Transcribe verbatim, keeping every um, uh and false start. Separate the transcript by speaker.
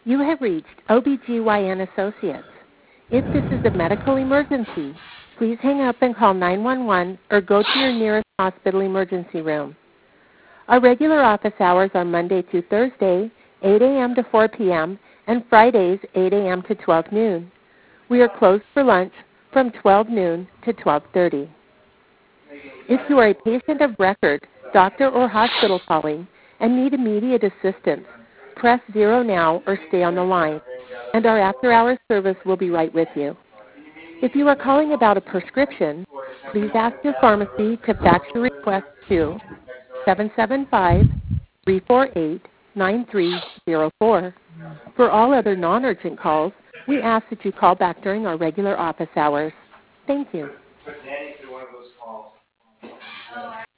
Speaker 1: You have reached O B G Y N Associates. If this is a medical emergency, please hang up and call nine one one or go to your nearest hospital emergency room. Our regular office hours are Monday through Thursday, eight a.m. to four p.m., and Fridays, eight a.m. to twelve noon. We are closed for lunch from twelve noon to twelve thirty. If you are a patient of record, doctor or hospital calling, and need immediate assistance, press zero now or stay on the line, and our after-hours service will be right with you. If you are calling about a prescription, please ask your pharmacy to fax your request to seven seven five, three four eight, nine three zero four. For all other non-urgent calls, we ask that you call back during our regular office hours. Thank you.